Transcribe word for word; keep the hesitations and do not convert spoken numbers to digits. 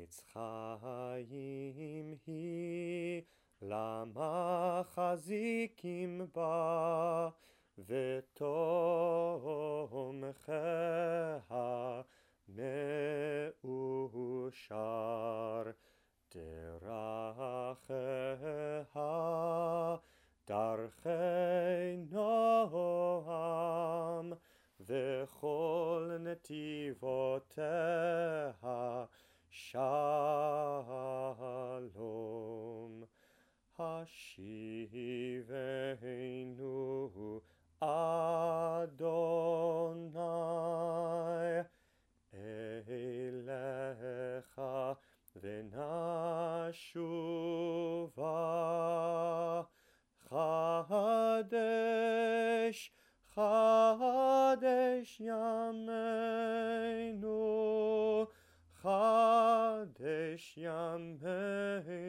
עץ חיים היא, למחזיקים בה, ותומכיה מאושר. דרכיה דרכי נועם, וכל נתיבותיה שלום. השיבנו אדוני אליך ונשובה. חדש חדש ימינו, חדש ימינו.